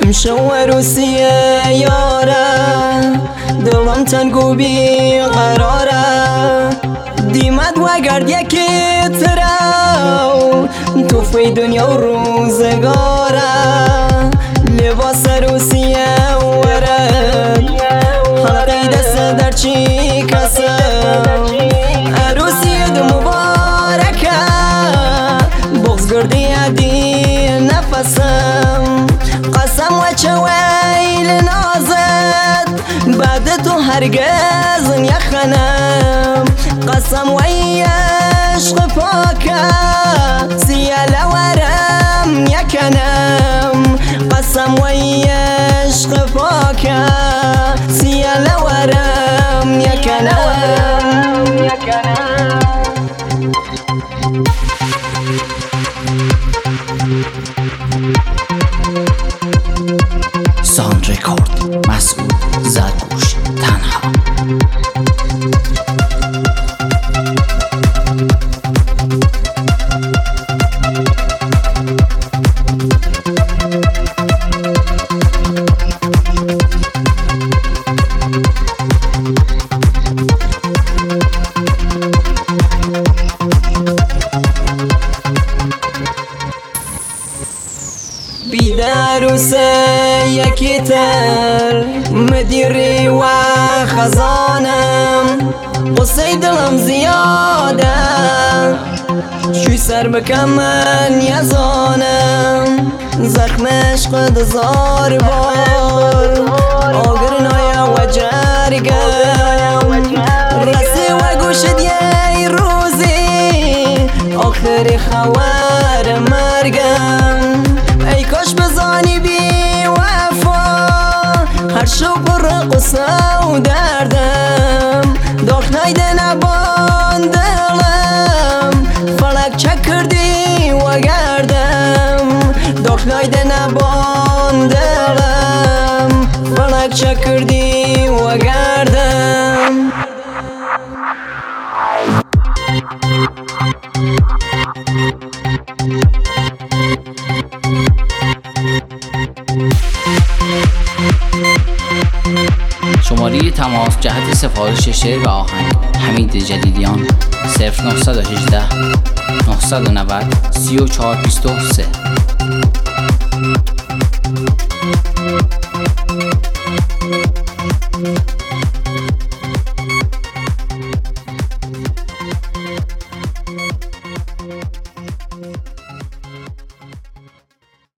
امشو عروسیه یاره دلم تنگو بی قراره دیمد و گرد یکی ترو توفی دنیا و روزگاره لباس عروسیه ورد حلقی دست در چی کسه عروسی دو مبارکه بغز گردی عدی نفسم قسم و چویل نازد بعد تو هرگز یخنم قسم و عشق پاکه سیال ورم یکنم قسم و عشق پاکه سیال ورم یکنم ساوند رکورد مسعود زرگوش تنها. بید عروسه یکی تر مدیری و خزانم قصه دلم زیاده شوی سر بکم من یزانم زخم عشق دزار بار آگر نایا و جرگم رسی و گوشد یه روزی آخری خوار مرگم ای کاش بزانی بی وفا هر شو پر قصه و دردم داخل نایده نبان دلم فلک چک کردی و گردم داخل نایده نبان دلم فلک چک کردی و گردم شماره تماس جهت سفارش شعر و آهنگ حمید جلیلیان 0918 990 3423